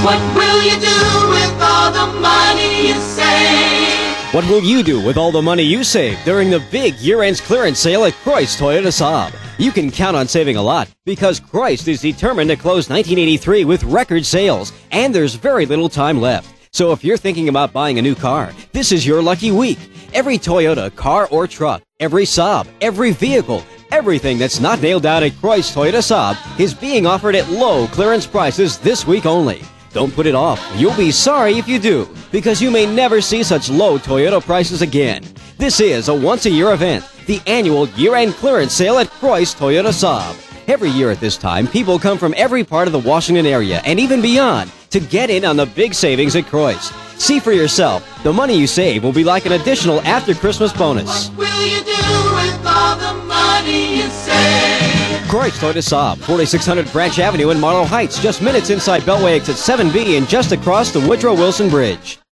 What will you do with all the money you save? What will you do with all the money you save during the big year-end clearance sale at Christ Toyota Saab? You can count on saving a lot because Christ is determined to close 1983 with record sales, and there's very little time left. So if you're thinking about buying a new car, this is your lucky week. Every Toyota, car or truck, every Saab, every vehicle, everything that's not nailed down at Christ Toyota Saab is being offered at low clearance prices this week only. Don't put it off. You'll be sorry if you do, because you may never see such low Toyota prices again. This is a once-a-year event, the annual year-end clearance sale at Christ Toyota Saab. Every year at this time, people come from every part of the Washington area and even beyond to get in on the big savings at Christ. See for yourself, the money you save will be like an additional after-Christmas bonus. What will you do with all the money you save? Christ Toyota Saab, 4600 Branch Avenue in Marlow Heights, just minutes inside Beltway exit 7B and just across the Woodrow Wilson Bridge.